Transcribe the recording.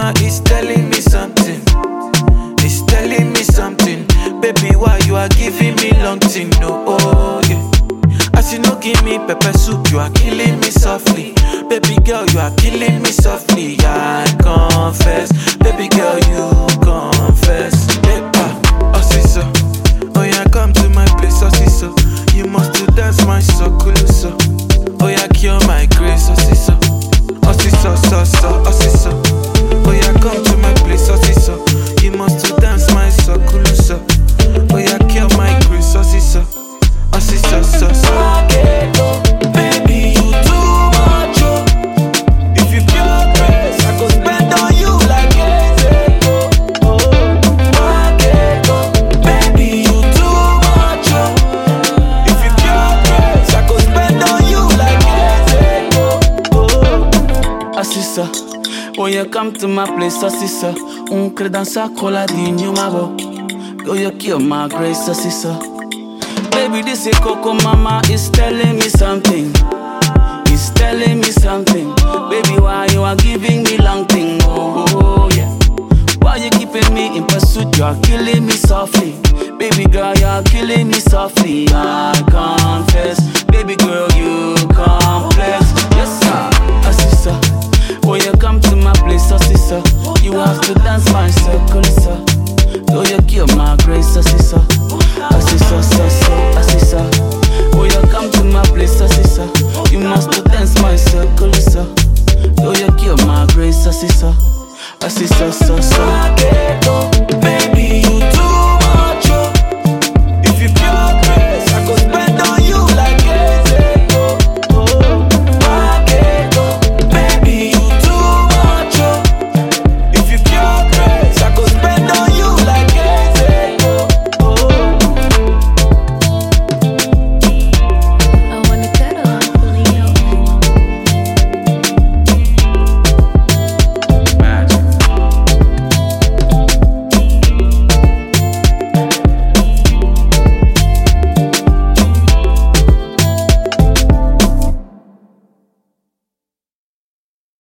mama is telling me something. It's telling me something. Baby, why you are giving me long thing? No, oh yeah. As you no give me pepper soup, you are killing me softly. Baby girl, you are killing me softly. I confess, baby girl, you confess. Oh sister, oh yeah, come to my place, oh sister. You must do dance my soul, so. Oh yeah, cure my grace, oh sister. Oh sister, oh sister. Oh yeah, come to my place, oh sister. You must do dance my soul, so. Oh yeah, cure my grace, oh sister. Oh sister, baby, you too much, oh. If you pure grace, I go spend on you like crazy, oh. Baby, you too much, oh. If you pure grace, I go spend on you like crazy, oh. Assisa, when you come to my place, assisa, crée dans sa cola digne mabo. Go you kill my grace, assisa. Baby, this is Coco Mama is telling me something.